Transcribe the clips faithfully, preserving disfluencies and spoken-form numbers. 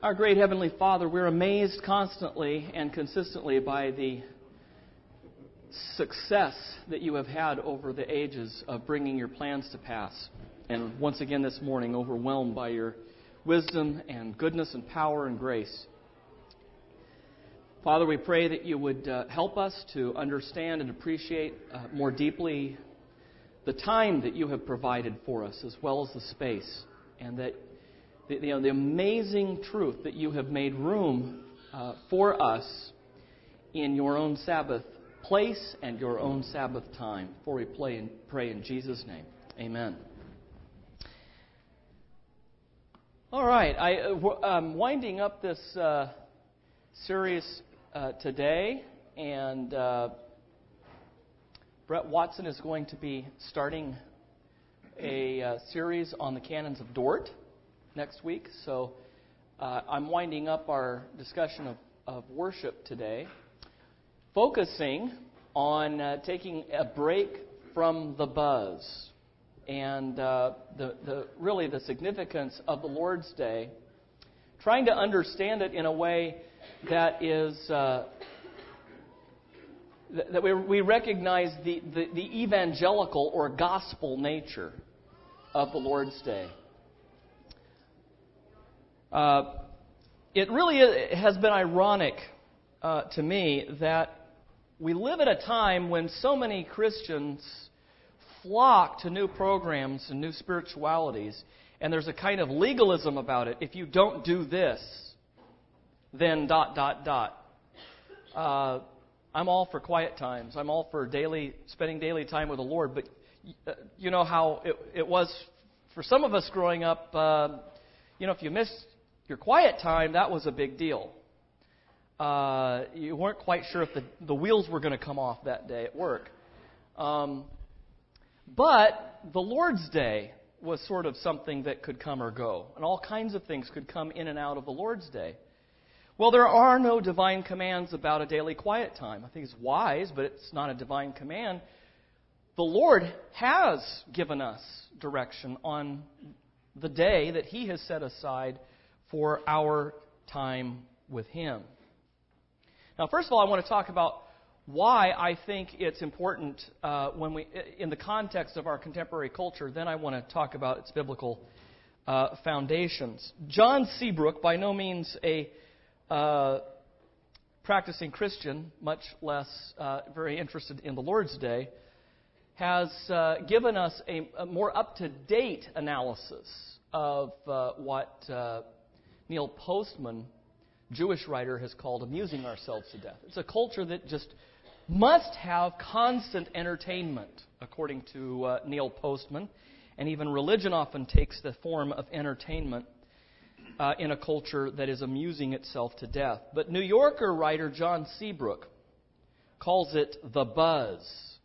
Our great Heavenly Father, we're amazed constantly and consistently by the success that you have had over the ages of bringing your plans to pass. And once again this morning, overwhelmed by your wisdom and goodness and power and grace. Father, we pray that you would uh, help us to understand and appreciate uh, more deeply the time that you have provided for us as well as the space, and that the, you know, the amazing truth that you have made room uh, for us in your own Sabbath place and your own Sabbath time. For we pray in, pray in Jesus' name. Amen. All right, I, uh, I'm winding up this uh, series uh, today, and uh, Brett Watson is going to be starting a uh, series on the canons of Dort next week. So uh, I'm winding up our discussion of, of worship today, focusing on uh, taking a break from the buzz and uh, the, the really the significance of the Lord's Day, trying to understand it in a way that is uh, th- that we, we recognize the, the, the evangelical or gospel nature of the Lord's Day. Uh, it really is, has been ironic uh, to me that we live at a time when so many Christians flock to new programs and new spiritualities, and there's a kind of legalism about it. If you don't do this, then dot, dot, dot. Uh, I'm all for quiet times. I'm all for daily spending daily time with the Lord, but uh, you know how it, it was for some of us growing up. Uh, you know, if you missed your quiet time, that was a big deal. Uh, you weren't quite sure if the, the wheels were going to come off that day at work. Um, but the Lord's Day was sort of something that could come or go. And all kinds of things could come in and out of the Lord's Day. Well, there are no divine commands about a daily quiet time. I think it's wise, but it's not a divine command. The Lord has given us direction on the day that He has set aside for our time with Him. Now, first of all, I want to talk about why I think it's important uh, when we, in the context of our contemporary culture. Then I want to talk about its biblical uh, foundations. John Seabrook, by no means a uh, practicing Christian, much less uh, very interested in the Lord's Day, has uh, given us a, a more up-to-date analysis of uh, what uh, Neil Postman, Jewish writer, has called amusing ourselves to death. It's a culture that just must have constant entertainment, according to uh, Neil Postman. And even religion often takes the form of entertainment uh, in a culture that is amusing itself to death. But New Yorker writer John Seabrook calls it the buzz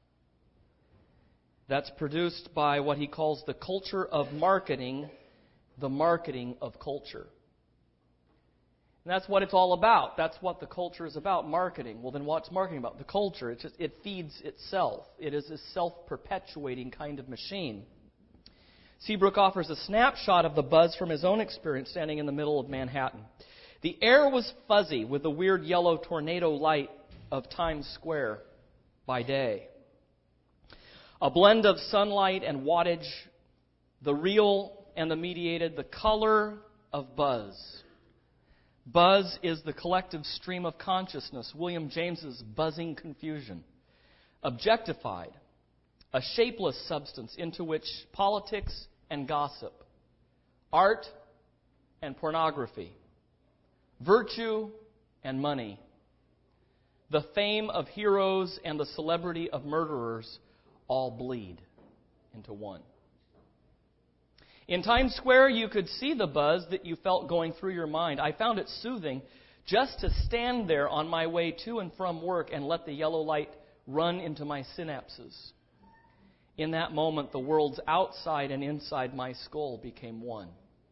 that's produced by what he calls the culture of marketing, the marketing of culture. And that's what it's all about. That's what the culture is about, marketing. Well, then what's marketing about? The culture. It just it feeds itself. It is a self-perpetuating kind of machine. Seabrook offers a snapshot of the buzz from his own experience standing in the middle of Manhattan. The air was fuzzy with the weird yellow tornado light of Times Square by day. A blend of sunlight and wattage, the real and the mediated, the color of buzz. Buzz is the collective stream of consciousness, William James's buzzing confusion. Objectified, a shapeless substance into which politics and gossip, art and pornography, virtue and money, the fame of heroes and the celebrity of murderers all bleed into one. In Times Square, you could see the buzz that you felt going through your mind. I found it soothing just to stand there on my way to and from work and let the yellow light run into my synapses. In that moment, the worlds outside and inside my skull became one.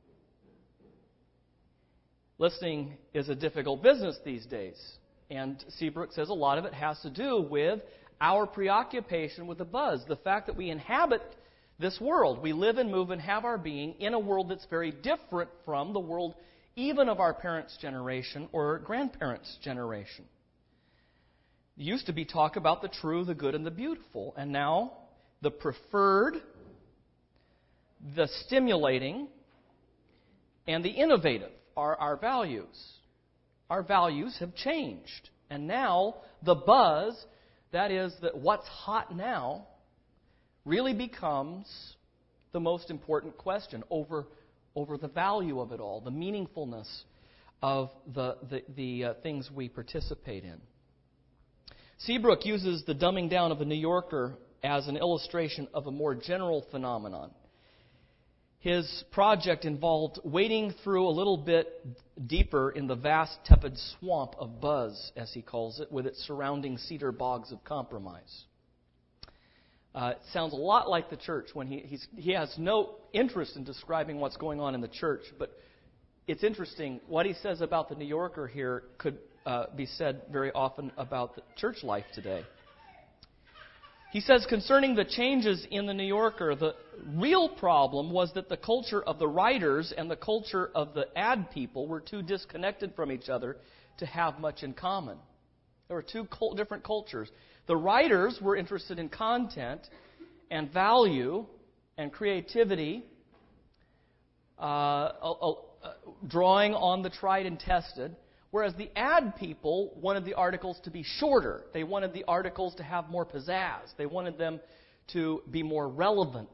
Listening is a difficult business these days. And Seabrook says a lot of it has to do with our preoccupation with the buzz, the fact that we inhabit this world. We live and move and have our being in a world that's very different from the world even of our parents' generation or grandparents' generation. It used to be talk about the true, the good, and the beautiful, and now the preferred, the stimulating, and the innovative are our values. Our values have changed. And now the buzz, that is, that what's hot now, really becomes the most important question over, over the value of it all, the meaningfulness of the, the, the uh, things we participate in. Seabrook uses the dumbing down of the New Yorker as an illustration of a more general phenomenon. His project involved wading through a little bit deeper in the vast, tepid swamp of buzz, as he calls it, with its surrounding cedar bogs of compromise. Uh, it sounds a lot like the church when he he's, he has no interest in describing what's going on in the church, but it's interesting. What he says about the New Yorker here could uh, be said very often about the church life today. He says, concerning the changes in the New Yorker, the real problem was that the culture of the writers and the culture of the ad people were too disconnected from each other to have much in common. There were two different cultures. The writers were interested in content and value and creativity, uh, uh, uh, drawing on the tried and tested, whereas the ad people wanted the articles to be shorter. They wanted the articles to have more pizzazz. They wanted them to be more relevant.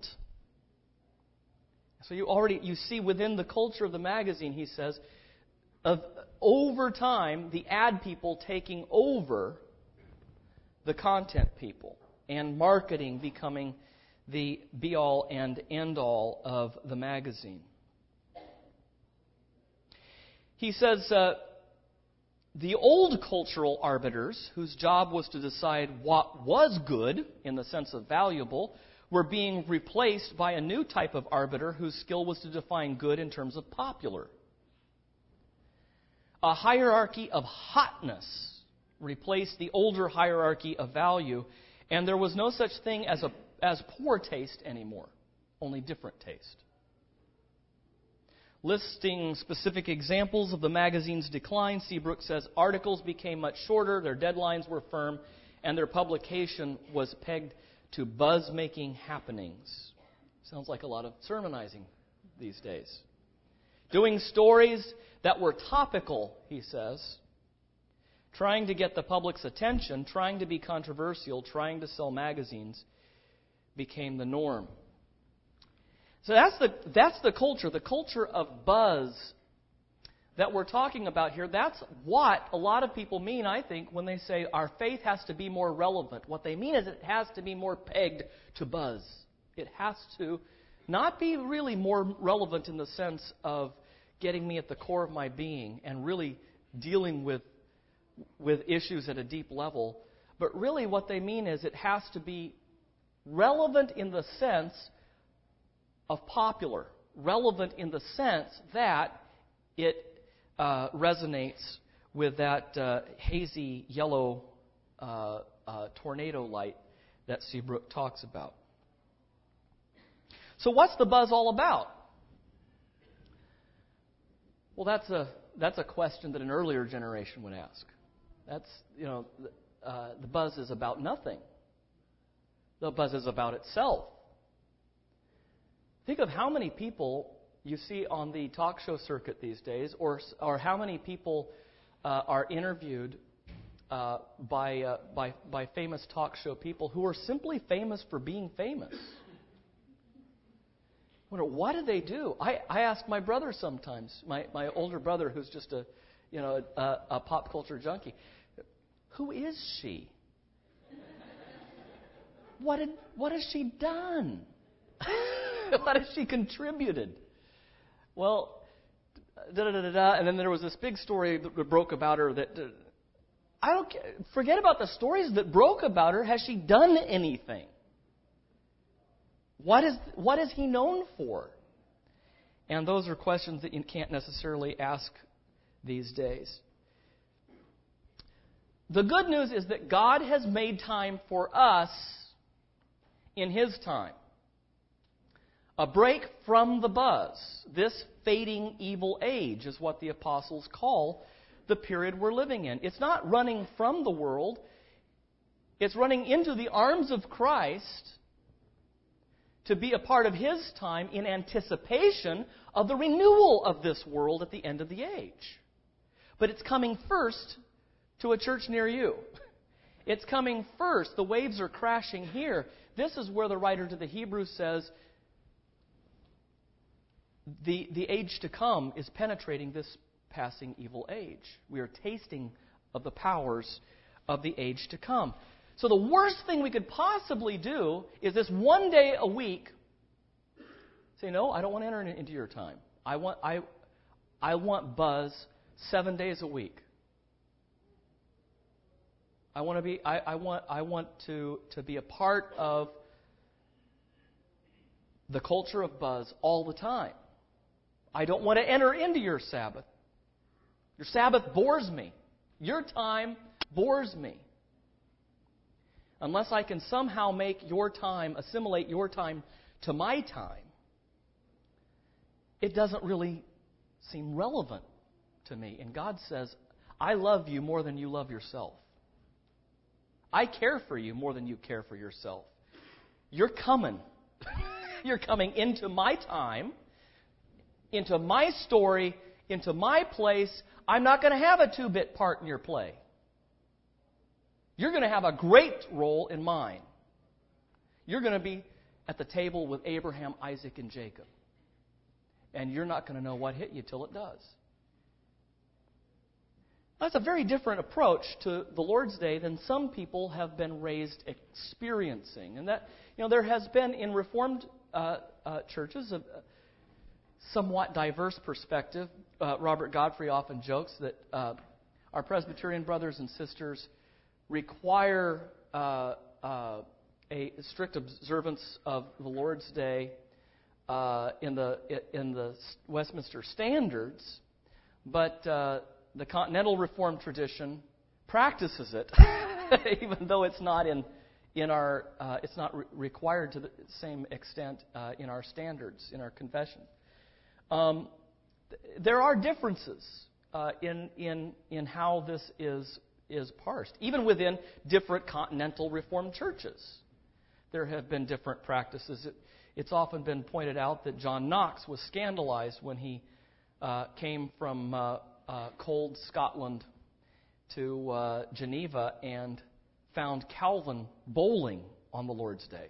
So you already you see within the culture of the magazine, he says, of over time, the ad people taking over the content people, and marketing becoming the be-all and end-all of the magazine. He says, uh, the old cultural arbiters, whose job was to decide what was good, in the sense of valuable, were being replaced by a new type of arbiter whose skill was to define good in terms of popular. A hierarchy of hotness replaced the older hierarchy of value, and there was no such thing as a as poor taste anymore, only different taste. Listing specific examples of the magazine's decline, Seabrook says articles became much shorter, their deadlines were firm, and their publication was pegged to buzz-making happenings. Sounds like a lot of sermonizing these days. Doing stories that were topical, he says, trying to get the public's attention, trying to be controversial, trying to sell magazines, became the norm. So that's the that's the culture, the culture of buzz that we're talking about here. That's what a lot of people mean, I think, when they say our faith has to be more relevant. What they mean is it has to be more pegged to buzz. It has to not be really more relevant in the sense of getting me at the core of my being and really dealing with with issues at a deep level. But really what they mean is it has to be relevant in the sense of popular, relevant in the sense that it uh, resonates with that uh, hazy yellow uh, uh, tornado light that Seabrook talks about. So what's the buzz all about? Well, that's a that's a question that an earlier generation would ask. That's, you know, uh, the buzz is about nothing. The buzz is about itself. Think of how many people you see on the talk show circuit these days, or or how many people uh, are interviewed uh, by uh, by by famous talk show people who are simply famous for being famous. I wonder, what do they do? I, I ask my brother sometimes, my, my older brother, who's just a you know a, a pop culture junkie, who is she? What did what has she done? What has she contributed? Well, da da da da, and then there was this big story that broke about her. That uh, I don't forget about the stories that broke about her. Has she done anything? What is what is he known for? And those are questions that you can't necessarily ask these days. The good news is that God has made time for us in His time. A break from the buzz. This fading evil age is what the apostles call the period we're living in. It's not running from the world. It's running into the arms of Christ to be a part of His time in anticipation of the renewal of this world at the end of the age. But it's coming first to a church near you. It's coming first. The waves are crashing here. This is where the writer to the Hebrews says, the, the age to come is penetrating this passing evil age. We are tasting of the powers of the age to come. So the worst thing we could possibly do is this one day a week say, no, I don't want to enter into your time. I want I I want buzz seven days a week. I want to be I, I want I want to, to be a part of the culture of buzz all the time. I don't want to enter into your Sabbath. Your Sabbath bores me. Your time bores me. Unless I can somehow make your time, assimilate your time to my time, it doesn't really seem relevant to me. And God says, I love you more than you love yourself. I care for you more than you care for yourself. You're coming. You're coming into my time, into my story, into my place. I'm not going to have a two-bit part in your play. You're going to have a great role in mine. You're going to be at the table with Abraham, Isaac, and Jacob. And you're not going to know what hit you till it does. That's a very different approach to the Lord's Day than some people have been raised experiencing. And that, you know, there has been in Reformed uh, uh, churches a somewhat diverse perspective. Uh, Robert Godfrey often jokes that uh, our Presbyterian brothers and sisters require uh, uh, a strict observance of the Lord's Day uh, in the in the Westminster Standards, but uh, the Continental Reformed tradition practices it, even though it's not in in our uh, it's not re- required to the same extent uh, in our standards in our confession. Um, th- there are differences uh, in in in how this is. is parsed. Even within different continental Reformed churches, there have been different practices. It, it's often been pointed out that John Knox was scandalized when he uh, came from uh, uh, cold Scotland to uh, Geneva and found Calvin bowling on the Lord's Day.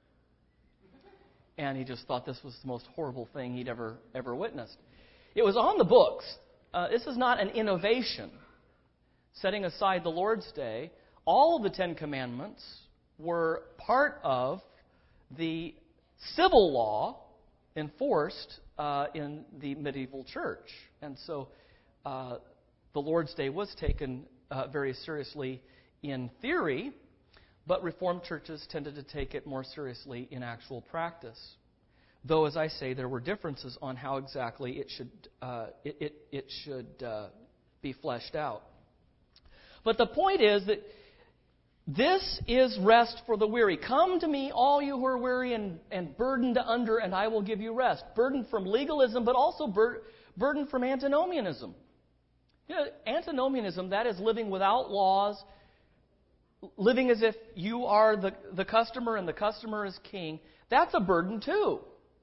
And he just thought this was the most horrible thing he'd ever ever witnessed. It was on the books. Uh, this is not an innovation. Setting aside the Lord's Day, all of the Ten Commandments were part of the civil law enforced uh, in the medieval church. And so uh, the Lord's Day was taken uh, very seriously in theory, but Reformed churches tended to take it more seriously in actual practice. Though, as I say, there were differences on how exactly it should, uh, it, it, it should uh, be fleshed out. But the point is that this is rest for the weary. Come to me, all you who are weary and, and burdened under, and I will give you rest. Burdened from legalism, but also bur- burdened from antinomianism. You know, antinomianism, that is living without laws, living as if you are the, the customer and the customer is king. That's a burden too.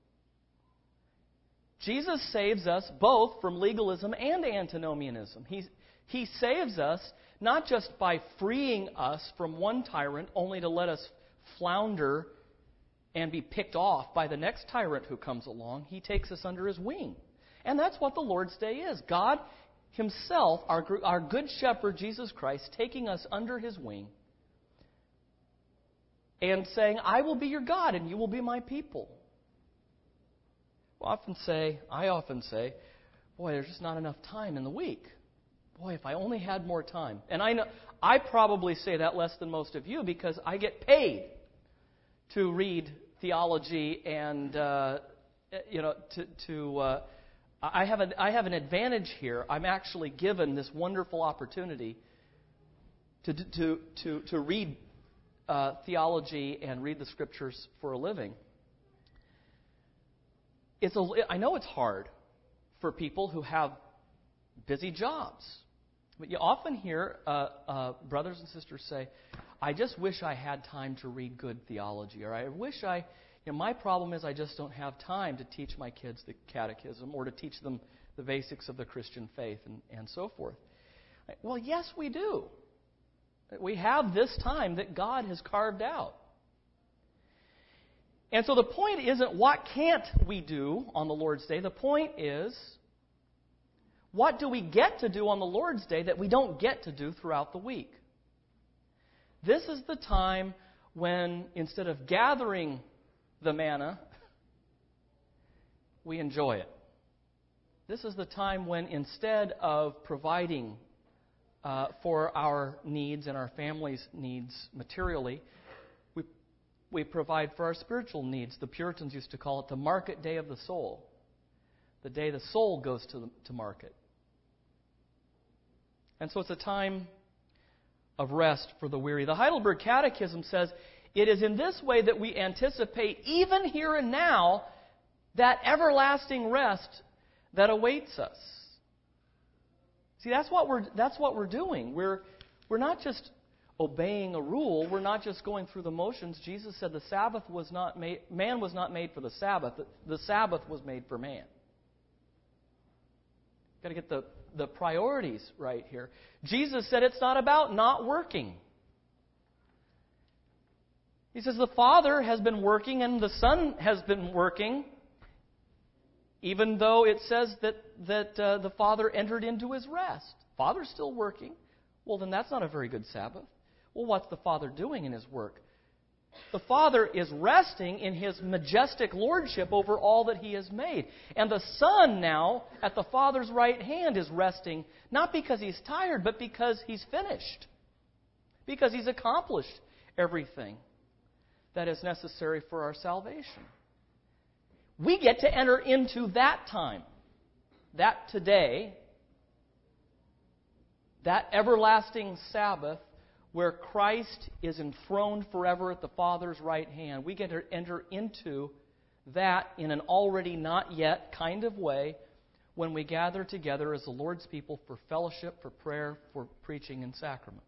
Jesus saves us both from legalism and antinomianism. He, he saves us not just by freeing us from one tyrant only to let us flounder and be picked off by the next tyrant who comes along. He takes us under His wing. And that's what the Lord's Day is. God Himself, our, our good shepherd, Jesus Christ, taking us under His wing and saying, I will be your God and you will be my people. I often say, I often say, boy, there's just not enough time in the week. Boy, if I only had more time. And I know I probably say that less than most of you because I get paid to read theology and uh, you know to, to uh, I have a, I have an advantage here. I'm actually given this wonderful opportunity to to to to read uh, theology and read the Scriptures for a living. it's a, I know it's hard for people who have busy jobs. But you often hear uh, uh, brothers and sisters say, I just wish I had time to read good theology, or I wish I, you know, my problem is I just don't have time to teach my kids the catechism or to teach them the basics of the Christian faith and, and so forth. Well, yes, we do. We have this time that God has carved out. And so the point isn't what can't we do on the Lord's Day. The point is, what do we get to do on the Lord's Day that we don't get to do throughout the week? This is the time when, instead of gathering the manna, we enjoy it. This is the time when, instead of providing uh, for our needs and our family's needs materially, we, we provide for our spiritual needs. The Puritans used to call it the market day of the soul, the day the soul goes to, the, to market. And so it's a time of rest for the weary. The Heidelberg Catechism says, it is in this way that we anticipate, even here and now, that everlasting rest that awaits us. See, that's what we're that's what we're doing. We're we're not just obeying a rule. We're not just going through the motions. Jesus said the Sabbath was not made. Man was not made for the Sabbath. The Sabbath was made for man. Got to get the the priorities right here. Jesus said it's not about not working. He says the Father has been working and the Son has been working, even though it says that, that uh, the Father entered into His rest. Father's still working. Well, then that's not a very good Sabbath. Well, what's the Father doing in His work? The Father is resting in His majestic lordship over all that He has made. And the Son now, at the Father's right hand, is resting, not because He's tired, but because He's finished. Because He's accomplished everything that is necessary for our salvation. We get to enter into that time, that today, that everlasting Sabbath, where Christ is enthroned forever at the Father's right hand. We get to enter into that in an already not yet kind of way when we gather together as the Lord's people for fellowship, for prayer, for preaching and sacrament.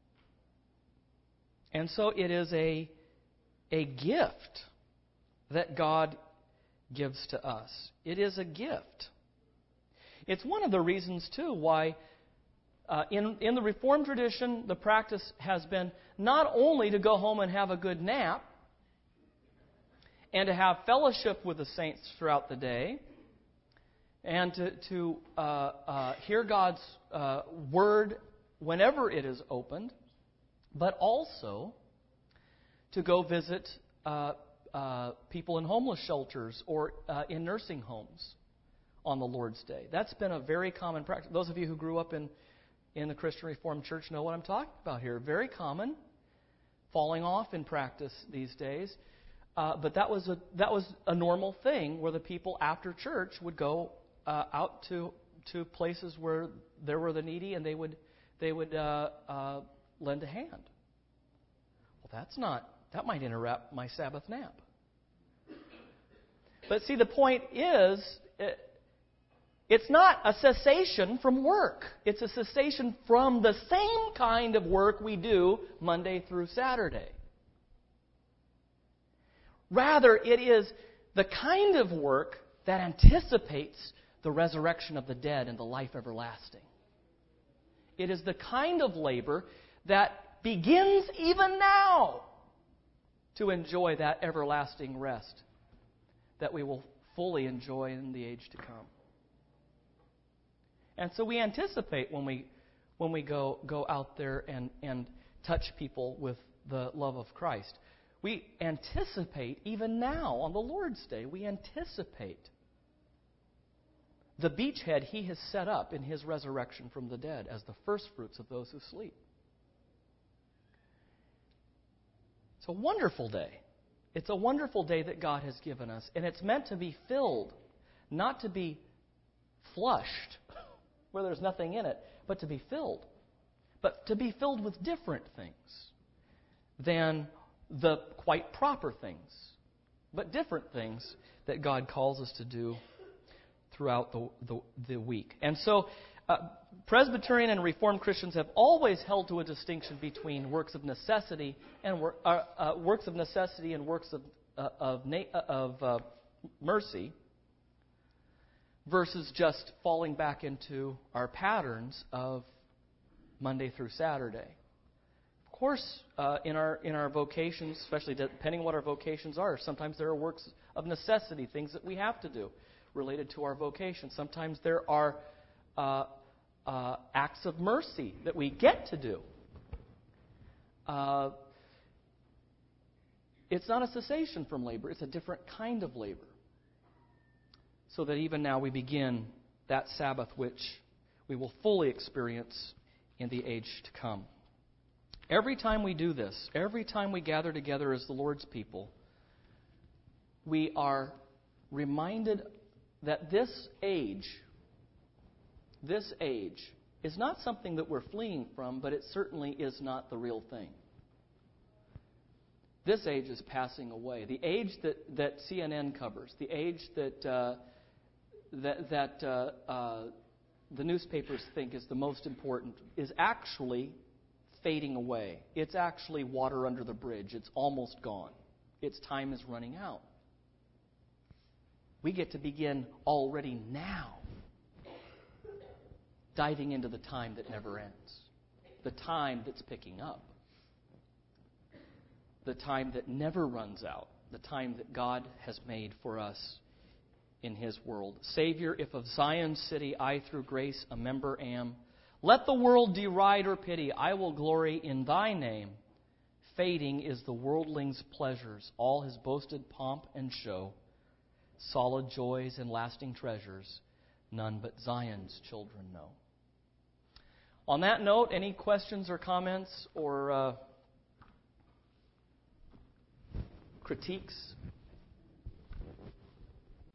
And so it is a, a gift that God gives to us. It is a gift. It's one of the reasons, too, why Uh, in, in the Reformed tradition, the practice has been not only to go home and have a good nap and to have fellowship with the saints throughout the day and to, to uh, uh, hear God's uh, Word whenever it is opened, but also to go visit uh, uh, people in homeless shelters or uh, in nursing homes on the Lord's Day. That's been a very common practice. Those of you who grew up in in the Christian Reformed Church know what I'm talking about here. Very common, falling off in practice these days. Uh, but that was a that was a normal thing where the people after church would go uh, out to to places where there were the needy and they would they would uh, uh, lend a hand. Well, that's not that might interrupt my Sabbath nap. But see, the point is, It, It's not a cessation from work. It's a cessation from the same kind of work we do Monday through Saturday. Rather, it is the kind of work that anticipates the resurrection of the dead and the life everlasting. It is the kind of labor that begins even now to enjoy that everlasting rest that we will fully enjoy in the age to come. And so we anticipate when we when we go go out there and, and touch people with the love of Christ. We anticipate, even now on the Lord's Day, we anticipate the beachhead He has set up in His resurrection from the dead as the first fruits of those who sleep. It's a wonderful day. It's a wonderful day that God has given us. And it's meant to be filled, not to be flushed, where there's nothing in it, but to be filled. But to be filled with different things than the quite proper things but different things that God calls us to do throughout the, the, the week. And so uh, Presbyterian and Reformed Christians have always held to a distinction between works of necessity and wor- uh, uh, works of necessity and works of uh, of, na- of uh, mercy versus just falling back into our patterns of Monday through Saturday. Of course, uh, in our in our vocations, especially depending on what our vocations are, sometimes there are works of necessity, things that we have to do related to our vocation. Sometimes there are uh, uh, acts of mercy that we get to do. Uh, it's not a cessation from labor. It's a different kind of labor. So that even now we begin that Sabbath which we will fully experience in the age to come. Every time we do this, every time we gather together as the Lord's people, we are reminded that this age, this age, is not something that we're fleeing from, but it certainly is not the real thing. This age is passing away. The age that, that C N N covers, the age that uh, that, that uh, uh, the newspapers think is the most important, is actually fading away. It's actually water under the bridge. It's almost gone. Its time is running out. We get to begin already now diving into the time that never ends, the time that's picking up, the time that never runs out, the time that God has made for us in His world. Savior, if of Zion's city I through grace a member am, let the world deride or pity, I will glory in Thy name. Fading is the worldling's pleasures, all his boasted pomp and show, solid joys and lasting treasures, none but Zion's children know. On that note, any questions or comments or uh, critiques